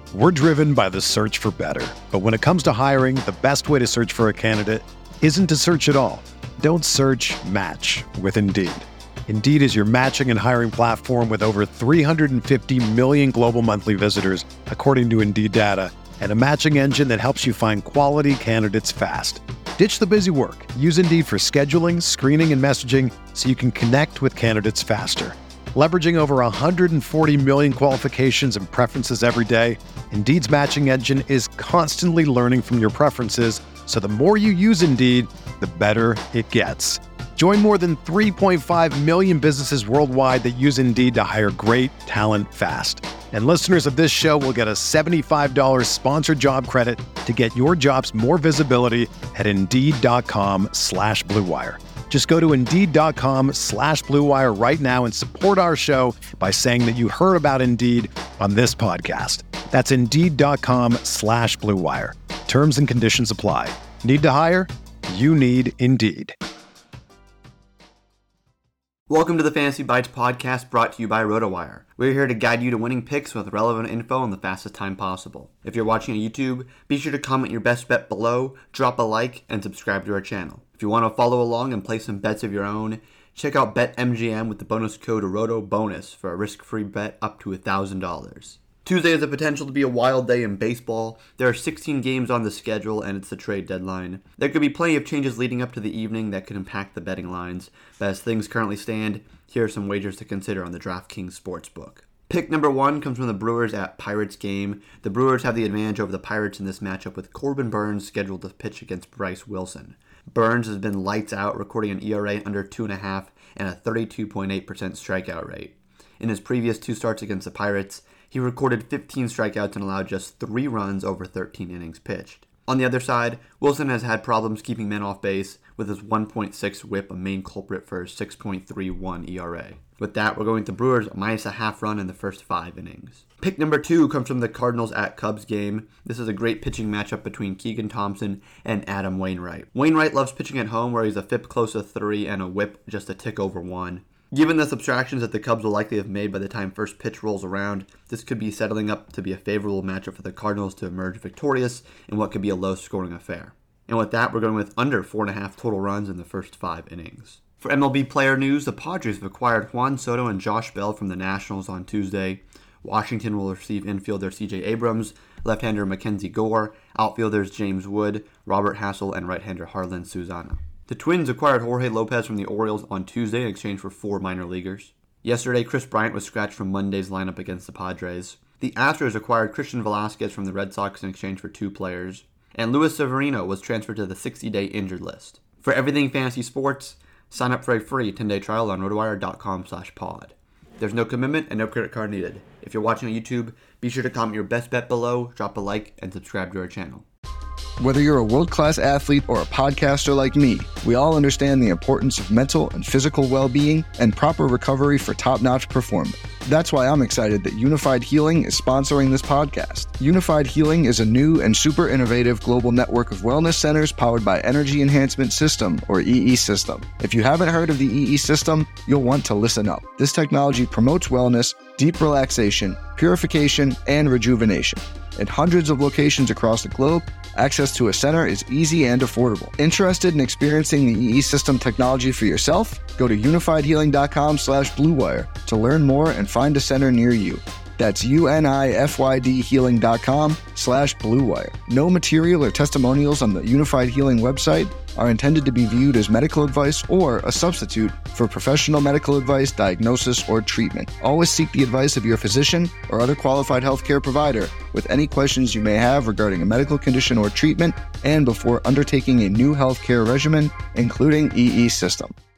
We're driven by the search for better. But when it comes to hiring, the best way to search for a candidate isn't to search at all. Don't search, match with Indeed. Indeed is your matching and hiring platform with over 350 million global monthly visitors, according to Indeed data, and a matching engine that helps you find quality candidates fast. Ditch the busy work. Use Indeed for scheduling, screening, and messaging so you can connect with candidates faster. Leveraging over 140 million qualifications and preferences every day, Indeed's matching engine is constantly learning from your preferences, so the more you use Indeed, the better it gets. Join more than 3.5 million businesses worldwide that use Indeed to hire great talent fast. And listeners of this show will get a $75 sponsored job credit to get your jobs more visibility at Indeed.com/Blue Wire. Just go to Indeed.com/Blue Wire right now and support our show by saying that you heard about Indeed on this podcast. That's Indeed.com/Blue Wire. Terms and conditions apply. Need to hire? You need Indeed. Welcome to the Fantasy Bites podcast brought to you by RotoWire. We're here to guide you to winning picks with relevant info in the fastest time possible. If you're watching on YouTube, be sure to comment your best bet below, drop a like, and subscribe to our channel. If you want to follow along and place some bets of your own, check out BetMGM with the bonus code ROTOBONUS for a risk-free bet up to $1,000. Tuesday has the potential to be a wild day in baseball. There are 16 games on the schedule, and it's the trade deadline. There could be plenty of changes leading up to the evening that could impact the betting lines, but as things currently stand, here are some wagers to consider on the DraftKings Sportsbook. Pick number 1 comes from the Brewers at Pirates game. The Brewers have the advantage over the Pirates in this matchup with Corbin Burnes scheduled to pitch against Bryce Wilson. Burnes has been lights out, recording an ERA under 2.5 and a 32.8% strikeout rate. In his previous 2 starts against the Pirates, he recorded 15 strikeouts and allowed just 3 runs over 13 innings pitched. On the other side, Wilson has had problems keeping men off base, with his 1.6 whip a main culprit for his 6.31 ERA. With that, we're going to Brewers minus a half run in the first 5 innings. Pick number 2 comes from the Cardinals at Cubs game. This is a great pitching matchup between Keegan Thompson and Adam Wainwright. Wainwright loves pitching at home where he's a FIP close to 3 and a whip just a tick over 1. Given the subtractions that the Cubs will likely have made by the time first pitch rolls around, this could be settling up to be a favorable matchup for the Cardinals to emerge victorious in what could be a low-scoring affair. And with that, we're going with under 4.5 total runs in the first 5 innings. For MLB player news, the Padres have acquired Juan Soto and Josh Bell from the Nationals on Tuesday. Washington will receive infielder C.J. Abrams, left-hander Mackenzie Gore, outfielders James Wood, Robert Hassel, and right-hander Harlan Suzana. The Twins acquired Jorge Lopez from the Orioles on Tuesday in exchange for 4 minor leaguers. Yesterday, Chris Bryant was scratched from Monday's lineup against the Padres. The Astros acquired Christian Velasquez from the Red Sox in exchange for 2 players. And Luis Severino was transferred to the 60-day injured list. For everything fantasy sports, sign up for a free 10-day trial on rotowire.com/pod. There's no commitment and no credit card needed. If you're watching on YouTube, be sure to comment your best bet below, drop a like, and subscribe to our channel. Whether you're a world-class athlete or a podcaster like me, we all understand the importance of mental and physical well-being and proper recovery for top-notch performance. That's why I'm excited that Unified Healing is sponsoring this podcast. Unified Healing is a new and super innovative global network of wellness centers powered by Energy Enhancement System, or EE System. If you haven't heard of the EE System, you'll want to listen up. This technology promotes wellness, deep relaxation, purification, and rejuvenation. At hundreds of locations across the globe, access to a center is easy and affordable. Interested in experiencing the EE System technology for yourself? Go to unifiedhealing.com/bluewire to learn more and find a center near you. That's unifydhealing.com/bluewire. No material or testimonials on the Unified Healing website are intended to be viewed as medical advice or a substitute for professional medical advice, diagnosis, or treatment. Always seek the advice of your physician or other qualified healthcare provider with any questions you may have regarding a medical condition or treatment and before undertaking a new healthcare regimen, including EE System.